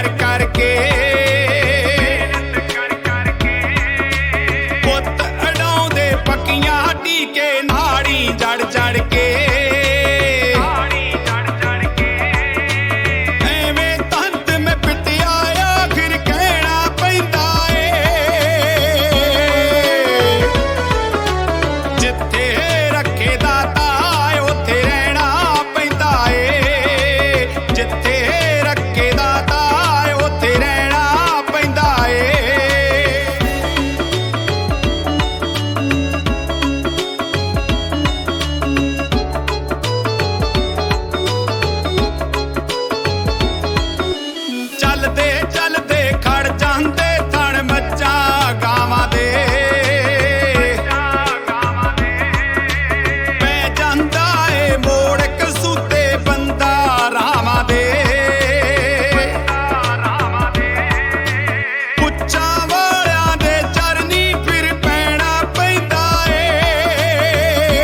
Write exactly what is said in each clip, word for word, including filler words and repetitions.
ਕਰ ਕਰਕੇ ਪੁੱਤ ਅਡਾਉਂਦੇ ਪੱਕੀਆਂ ਟੀਕੇ ਨਾੜੀ ਜੜ ਜੜ ਕੇ ਐਵੇਂ ਤੰਤ ਮੈਂ ਪਿੱਟਿਆ ਆਖਿਰ ਕਹਿਣਾ ਪੈਂਦਾ ਏ ਜਿੱਥੇ ਰੱਖੇ ਦਾਤਾ ਉੱਥੇ ਰਹਿਣਾ ਪੈਂਦਾ ਏ ਜਿੱਥੇ ਰੱਖੇ ਦਾਤਾ ਉੱਥੇ ਰਹਿਣਾ ਪੈਂਦਾ ਏ ਚੱਲਦੇ ਚੱਲਦੇ ਖੜ ਜਾਂਦੇ ਥਣ ਮੱਝਾਂ ਗਾਵਾਂ ਦੇ ਪੈ ਜਾਂਦਾ ਏ ਮੋੜ ਕਸੂਤੇ ਬੰਦਾ ਰਾਵਾਂ ਦੇ ਪੁੱਛਾਂ ਵਾਲਿਆਂ ਦੇ ਚਰਨੀ ਫਿਰ ਪੈਣਾ ਪੈਂਦਾ ਏ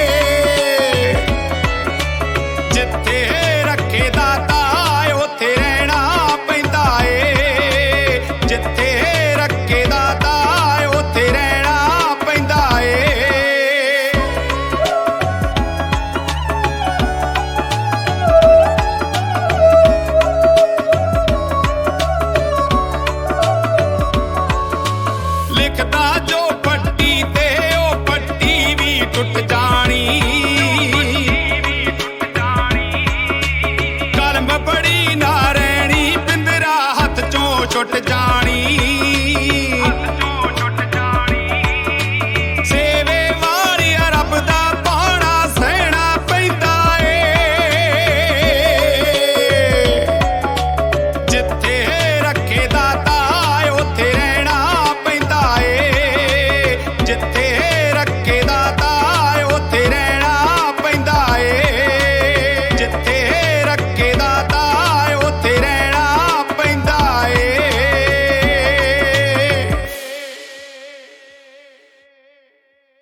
ਜਿੱਥੇ ਰੱਖੇ ਦਾਤਾ ਉੱਥੇ ਰਹਿਣਾ ਪੈਂਦਾ ਏ ਜਿੱਥੇ ਰੱਖੇ ਦਾਤਾ ਉੱਥੇ ਰਹਿਣਾ ਪੈਂਦਾ ਏ ਲਿਖਦਾ ਜੋ ਪੱਟੀ ਤੇ ਉਹ ਪੱਟੀ ਵੀ ਟੁੱਟ ਜਾਣੀ ਕਲਮ ਬੜੀ ਨਾ ਰਹਿਣੀ ਪਿੰਦਰਾ ਹੱਥ ਚੋਂ ਛੁੱਟ ਜਾਣੀ